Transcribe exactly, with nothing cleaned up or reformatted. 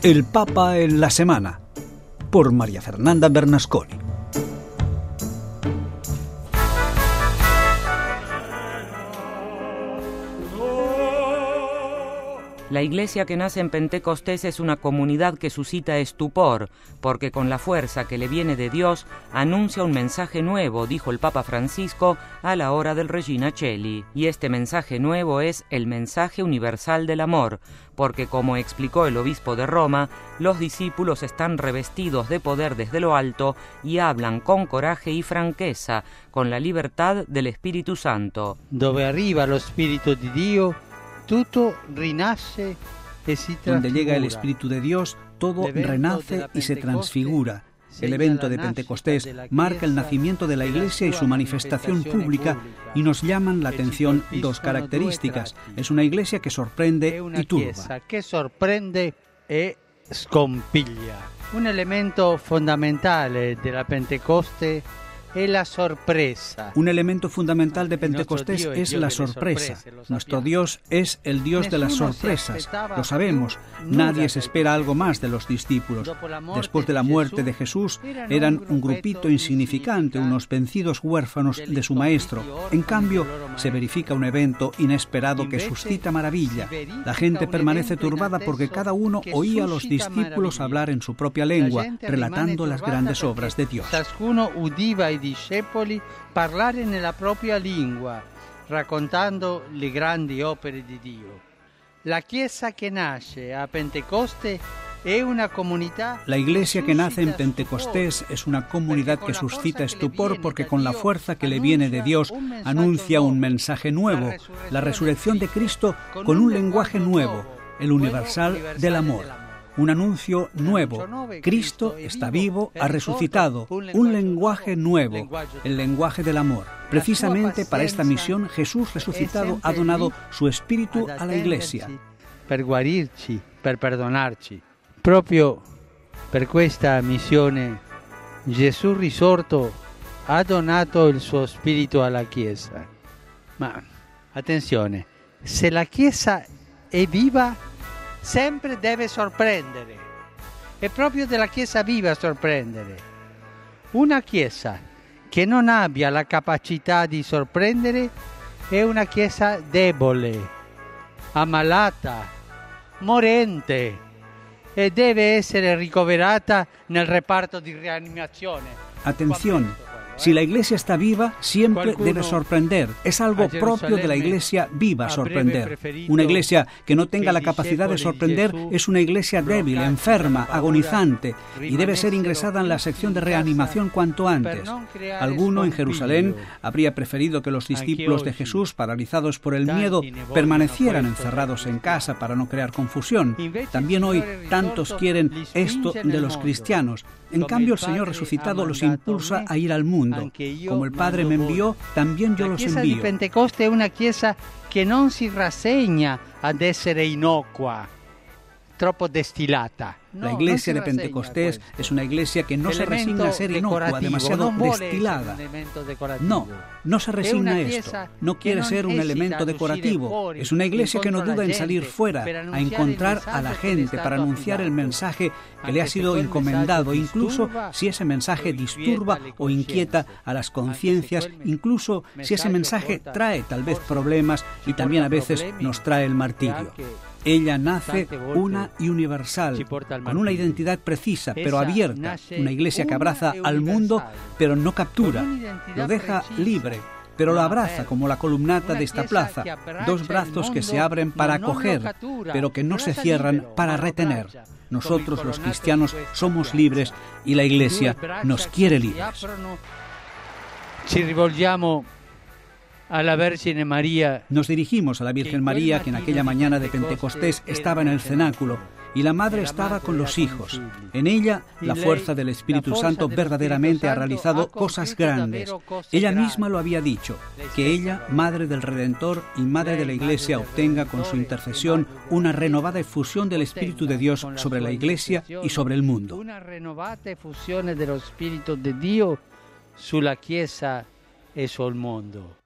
El Papa en la Semana, por María Fernanda Bernasconi. La iglesia que nace en Pentecostés es una comunidad que suscita estupor, porque con la fuerza que le viene de Dios anuncia un mensaje nuevo, dijo el Papa Francisco a la hora del Regina Coeli. Y este mensaje nuevo es el mensaje universal del amor, porque como explicó el obispo de Roma, los discípulos están revestidos de poder desde lo alto y hablan con coraje y franqueza, con la libertad del Espíritu Santo. Dove arriva lo Spirito di Dio, tutto rinasce e si transfigura. Donde llega el Espíritu de Dios, todo renace y se transfigura. El evento de Pentecostés marca el nacimiento de la Iglesia y su manifestación pública, y nos llaman la atención dos características. Es una Iglesia que sorprende y turba. Que sorprende e scompiglia. Un elemento fondamentale della Pentecoste es la sorpresa. Un elemento fundamental de Pentecostés es la sorpresa. Nuestro Dios es el Dios de las sorpresas. Lo sabemos. Nadie se espera algo más de los discípulos. Después de la muerte de Jesús, eran un grupito insignificante, unos vencidos huérfanos de su maestro. En cambio, se verifica un evento inesperado que suscita maravilla. La gente permanece turbada porque cada uno oía a los discípulos hablar en su propia lengua, relatando las grandes obras de Dios. Ciascuno udiva i discepoli parlare nella propria lingua, raccontando le grandi opere di Dio. La Chiesa che nasce a Pentecoste è una comunità. La Iglesia que nace en Pentecostés es una comunidad que suscita estupor porque con la fuerza que le viene de Dios anuncia un mensaje nuevo, la resurrección de Cristo con un lenguaje nuevo, el universal del amor. Un anuncio nuevo. Cristo está vivo, ha resucitado. Un lenguaje nuevo, el lenguaje del amor. Precisamente para esta misión, Jesús resucitado ha donado su espíritu a la Iglesia. Per guarirci, per perdonarci. Proprio per questa missione, Gesù risorto ha donato il suo spirito alla Chiesa. Ma attenzione, se la Chiesa è viva, sempre deve sorprendere. È proprio della Chiesa viva sorprendere. Una Chiesa che non abbia la capacità di sorprendere è una Chiesa debole, ammalata, morente e deve essere ricoverata nel reparto di rianimazione. Atención. Si la Iglesia está viva, siempre debe sorprender. Es algo propio de la Iglesia viva sorprender. Una Iglesia que no tenga la capacidad de sorprender es una Iglesia débil, enferma, agonizante, y debe ser ingresada en la sección de reanimación cuanto antes. Alguno en Jerusalén habría preferido que los discípulos de Jesús, paralizados por el miedo, permanecieran encerrados en casa para no crear confusión. También hoy tantos quieren esto de los cristianos. En cambio, el Señor resucitado los impulsa a ir al mundo. Como el Padre me envió, también yo los envío. La Chiesa di Pentecoste è una Chiesa che non si rassegna ad essere innocua, troppo destilata. La Iglesia de Pentecostés es una Iglesia que no se resigna a ser inocua, demasiado destilada. No, no se resigna a esto. No quiere ser un elemento decorativo. Es una Iglesia que no duda en salir fuera, a encontrar a la gente para anunciar el mensaje que le ha sido encomendado, incluso si ese mensaje disturba o inquieta a las conciencias, incluso si ese mensaje trae tal vez problemas y también a veces nos trae el martirio. Ella nace una y universal, con una identidad precisa, pero abierta. Una Iglesia que abraza al mundo, pero no captura. Lo deja libre, pero lo abraza como la columnata de esta plaza. Dos brazos que se abren para acoger, pero que no se cierran para retener. Nosotros los cristianos somos libres y la Iglesia nos quiere libres. Ci rivolgiamo a la Virgen María. Nos dirigimos a la Virgen María, que en aquella mañana de Pentecostés estaba en el cenáculo, y la madre estaba con los hijos. En ella, la fuerza del Espíritu Santo verdaderamente ha realizado cosas grandes. Ella misma lo había dicho, que ella, Madre del Redentor y Madre de la Iglesia, obtenga con su intercesión una renovada efusión del Espíritu de Dios sobre la Iglesia y sobre el mundo. Una renovada efusión dello Spirito di Dio sulla Chiesa e sul mondo.